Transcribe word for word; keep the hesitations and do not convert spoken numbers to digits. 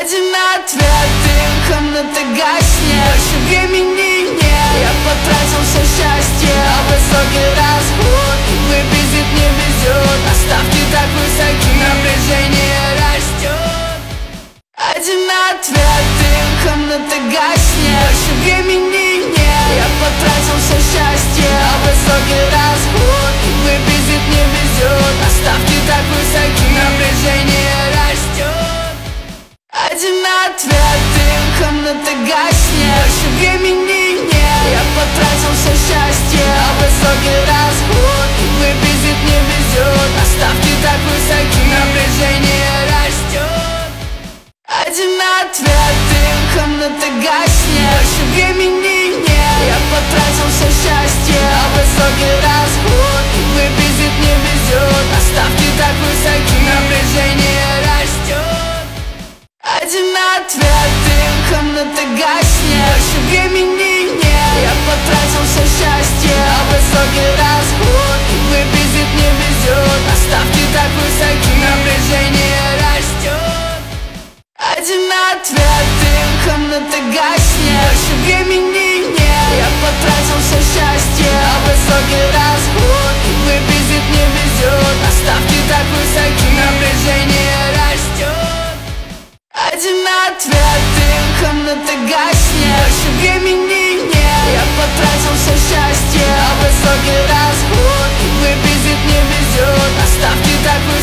Один ответ, и комната гаснет. Больше времени нет, я потратил все счастье. А высокий расход выписит, не везет. А ставки так высоки, напряжение растет. Один ответ, и комната гаснет. Больше времени нет, я потратил все счастье. А высокий расход выписит, не везет. А ставки так высоки, напряжение растет. Один ответ, и комната гаснет. Больше времени нет, я потратил все счастье. А высокий расход выписит, не везет. А ставки так высоки, напряжение растет. Один ответ, и комната гаснет. Больше времени нет, я потратил все счастье. А высокий расход выписит, не везет. А ставки так высоки, напряжение растет. Один ответ, и комната гаснет. Больше времени нет, я потратил все счастье. А высокий расход выписит, не везет. А ставки так высоки, напряжение растет. Один ответ, и комната гаснет. Больше времени нет, я потратил все счастье. А высокий расход выписит, не везет. А ставки так высоки, напряжение растет. Один ответ, и комната гаснет. Больше времени нет, я потратил все счастье. А высокий расход выписит, не везет. А ставки так высоки.